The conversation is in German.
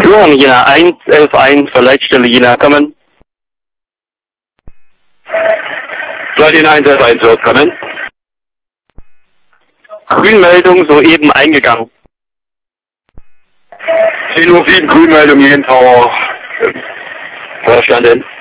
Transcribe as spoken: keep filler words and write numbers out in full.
Führung Jena eins, elf eins, zur Leitstelle Jena kommen. Soll eins elf eins zurückkommen? Grünmeldung soeben eingegangen. zehn Uhr sieben, Grünmeldung, jeden Tower. Verstanden.